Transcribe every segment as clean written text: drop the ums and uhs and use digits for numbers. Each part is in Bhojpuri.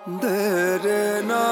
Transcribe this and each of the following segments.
दरना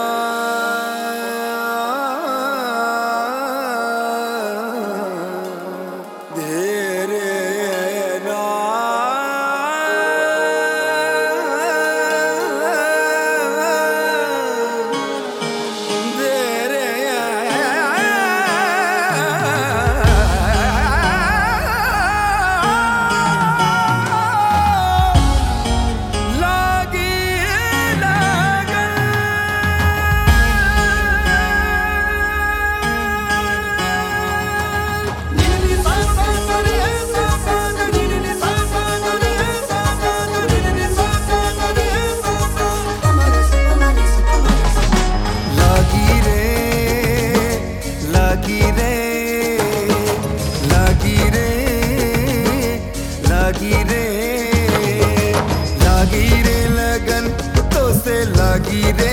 लागी रे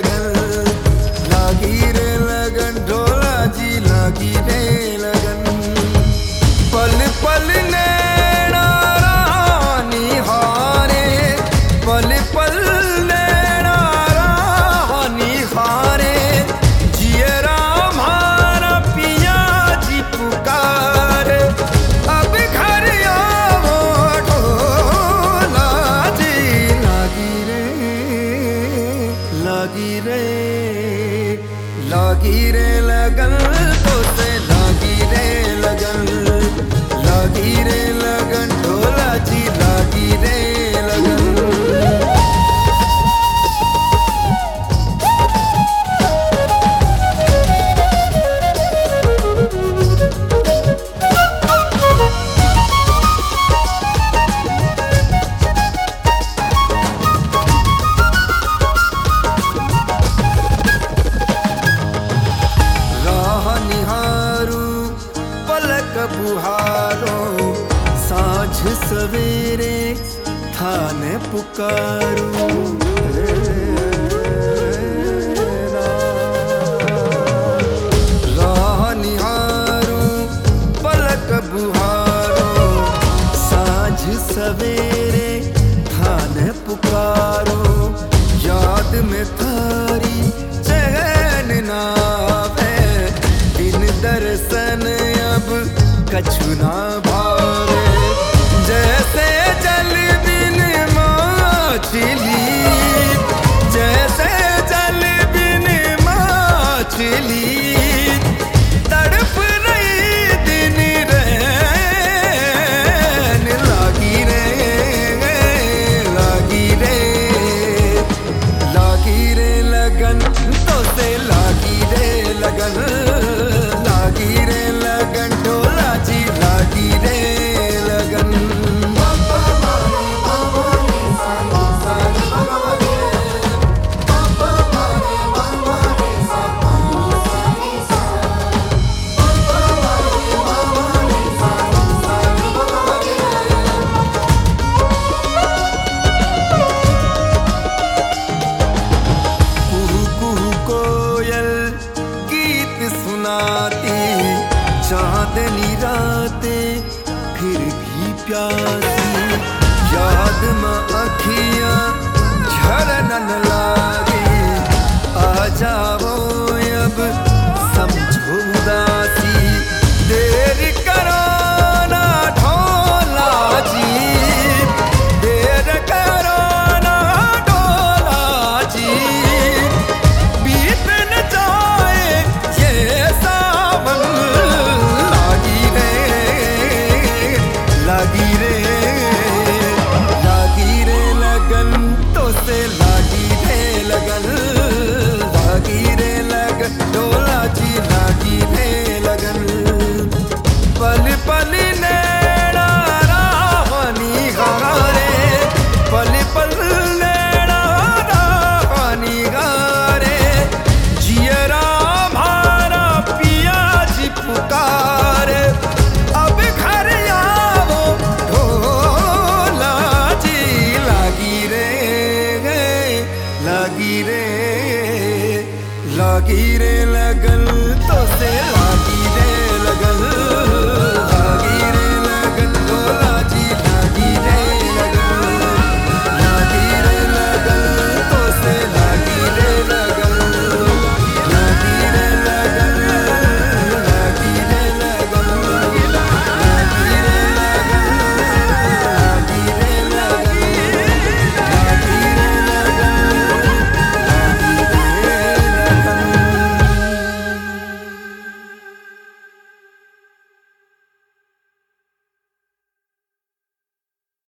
लगन ढोला जी लागी रे लगन पल पल नैना रानी हारे पल पल नैना रानी हारे जियरा हमारा पिया जी पुकारे अब घर आओ ढोला जी लागी रे लगन तो से लागी रे लगन ढोला जी लागी रे लगन बुहारो साँझ सवेरे थाने पुकारू राह निहारू पलक बुहारो साँझ सवेरे थाने पुकारो याद में थारी चैन ना आवे दिन दर्शन अब कछु ना भावे जैसे जल बिन मछली जैसे जल बिन मछली तड़प रही दिन रैन लागी रे लगन तो से लागी रे लगन ढोला जी लागी रे लगन कुहू कुहू कोयल गीत सुनाती चांदनी रातें फिर भी प्यासी याद में अखियां झरन लागे आ जाओ अब समझो उदासी देर करो ना ढोला जी देर करो ना ढोला जी बीत न जाए ये सावन लागी रे लगन तो से लागी रे लगन ढोला जी लागी रे लगन पल पल नैना रानी हारे पल पल नैना रानी हारे जियरा हमारा पिया जी पुकारे अब घर आओ ढोला जी लागी रे लगन तो से